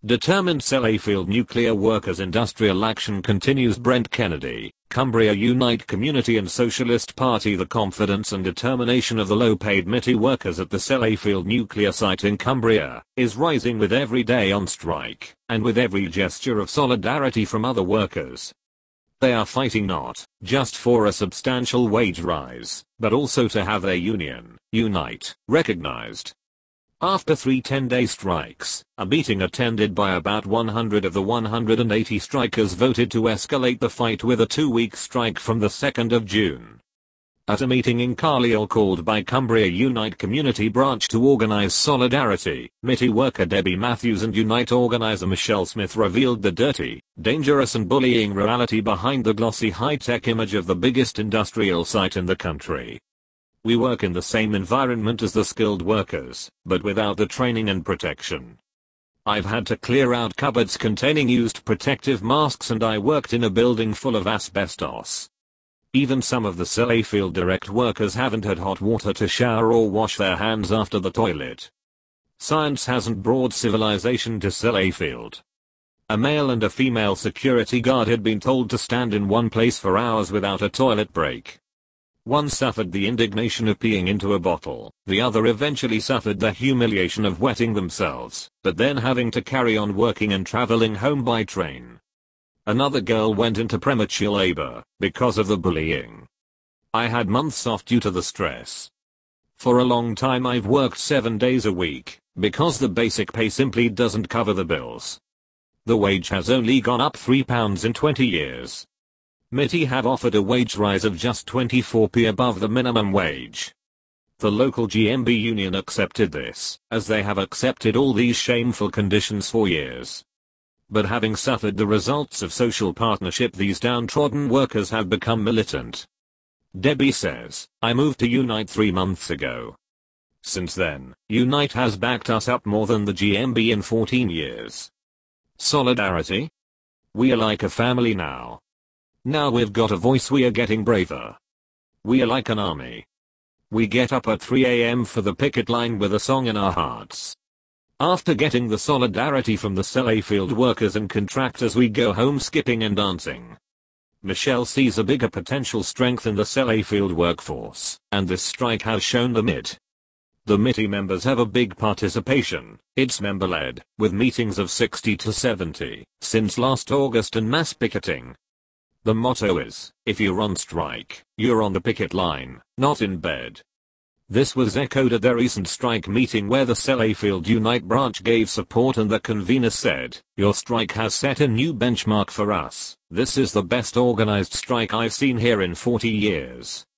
Determined Sellafield nuclear workers' industrial action continues. Brent Kennedy, Cumbria Unite Community and Socialist Party. The confidence and determination of the low-paid MITI workers at the Sellafield nuclear site in Cumbria is rising with every day on strike, and with every gesture of solidarity from other workers. They are fighting not just for a substantial wage rise, but also to have their union, Unite, recognized. After 3 10-day strikes, a meeting attended by about 100 of the 180 strikers voted to escalate the fight with a 2-week strike from the 2nd of June. At a meeting in Carlisle called by Cumbria Unite Community Branch to organize solidarity, MITI worker Debbie Matthews and Unite organizer Michelle Smith revealed the dirty, dangerous and bullying reality behind the glossy high-tech image of the biggest industrial site in the country. We work in the same environment as the skilled workers, but without the training and protection. I've had to clear out cupboards containing used protective masks, and I worked in a building full of asbestos. Even some of the Sellafield direct workers haven't had hot water to shower or wash their hands after the toilet. Science hasn't brought civilization to Sellafield. A male and a female security guard had been told to stand in one place for hours without a toilet break. One suffered the indignation of peeing into a bottle, the other eventually suffered the humiliation of wetting themselves, but then having to carry on working and traveling home by train. Another girl went into premature labor because of the bullying. I had months off due to the stress. For a long time I've worked 7 days a week, because the basic pay simply doesn't cover the bills. The wage has only gone up £3 in 20 years. MITI have offered a wage rise of just 24p above the minimum wage. The local GMB union accepted this, as they have accepted all these shameful conditions for years. But having suffered the results of social partnership, these downtrodden workers have become militant. Debbie says, I moved to Unite 3 months ago. Since then, Unite has backed us up more than the GMB in 14 years. Solidarity? We are like a family now. Now we've got a voice, we are getting braver. We are like an army. We get up at 3 a.m. for the picket line with a song in our hearts. After getting the solidarity from the Sellafield workers and contractors, we go home skipping and dancing. Michelle sees a bigger potential strength in the Sellafield workforce, and this strike has shown them it. The MITI members have a big participation. It's member-led, with meetings of 60 to 70 since last August and mass picketing. The motto is, if you're on strike, you're on the picket line, not in bed. This was echoed at their recent strike meeting where the Sellafield Unite branch gave support, and the convener said, your strike has set a new benchmark for us. This is the best organized strike I've seen here in 40 years.